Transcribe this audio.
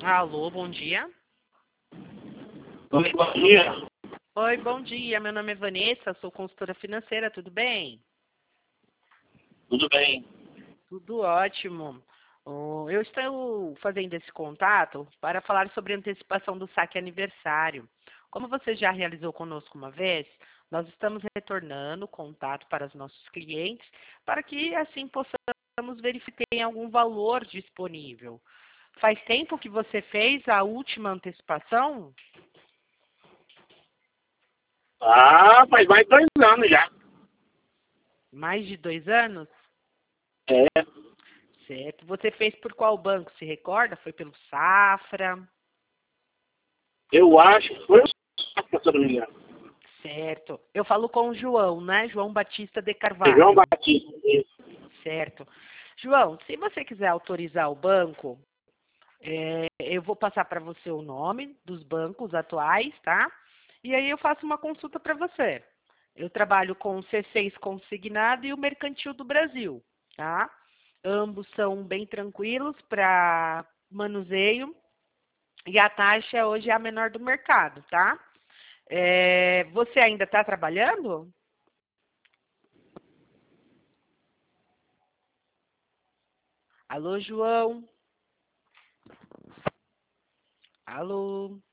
Alô, bom dia. Oi, bom dia. Oi, bom dia. Meu nome é Vanessa, sou consultora financeira, tudo bem? Tudo bem? Tudo ótimo. Eu estou fazendo esse contato para falar sobre a antecipação do saque aniversário. Como você já realizou conosco uma vez, nós estamos retornando o contato para os nossos clientes para que assim possamos verificar se tem algum valor disponível. Faz tempo que você fez a última antecipação? Ah, faz mais de 2 anos já. Mais de 2 anos? É, Certo. Você fez por qual banco? Se recorda? Foi pelo Safra? eu acho que foi o se eu não me engano. Certo. Eu falo com o João, né? João Batista de João Carvalho. Batista. Isso. Certo. João, se você quiser autorizar o banco, eu vou passar para você o nome dos bancos atuais, tá? E aí eu faço uma consulta para você. Eu trabalho com o C6 Consignado e o Mercantil do Brasil, tá? Ambos são bem tranquilos para manuseio e a taxa hoje é a menor do mercado, tá? Você ainda está trabalhando? Alô, João? Alô?